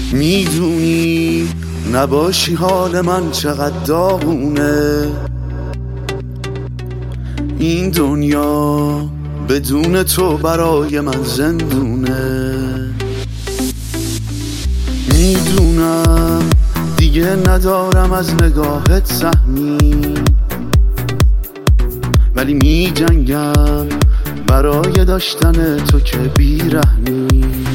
میدونی نباشی حال من چقدر داغونه، این دنیا بدون تو برای من زندونه. میدونم دیگه ندارم از نگاهت سهمی، ولی می جنگم برای داشتن تو که بیرحمی.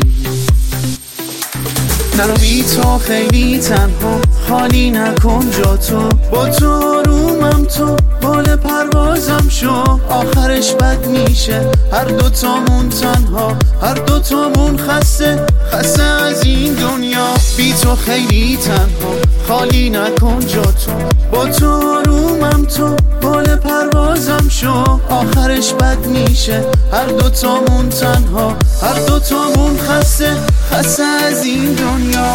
نرو بی تو خیلی تنها، خالی نکن جا تو، با تو آرومم، تو بال پروازم شو. آخرش بد میشه هر دوتامون تنها، هر دوتامون خسته از این دنیا. بی تو خیلی تنها، خالی نکن جا تو، با تو آرومم، تو بال پروازم شو. آخرش بد میشه هر دوتامون تنها، هر دوتامون خسته از این دنیا.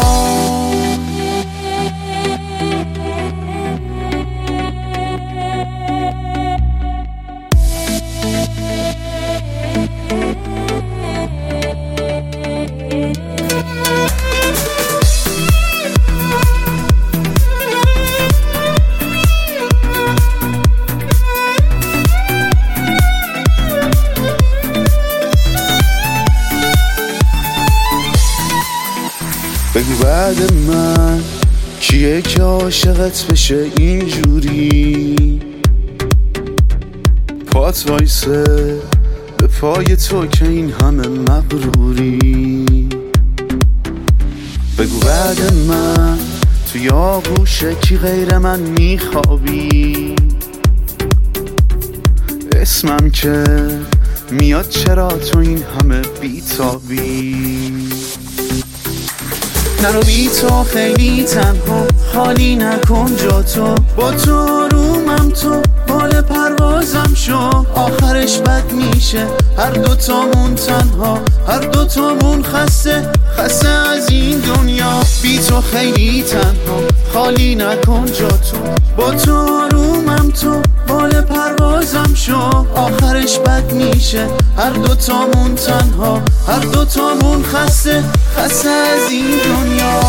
بگو بعد من کیه که عاشقت بشه اینجوری، پات وایسه به پای تو که این همه مغروری. بگو بعد من توی آغوشه کی غیر من میخوابی، اسمم که میاد چرا تو این همه بیتابی. نرو بی تو خیلی تنها، خالی نکن جا تو، با تو آرومم، تو بال پروازم شو. آخرش بد میشه هر دوتامون تنها، هر دوتامون خسته از این دنیا. بی تو خیلی تنها، خالی نکن جا تو، با تو آرومم، تو بال پروازم شو. آخرش بد میشه هر دوتامون تنها، هر دوتامون خسته از این دنیا.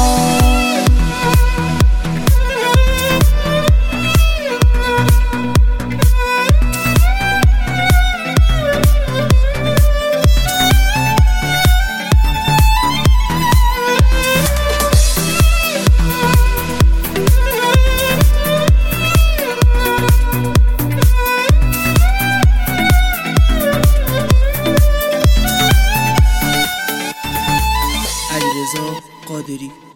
علیرضا قادری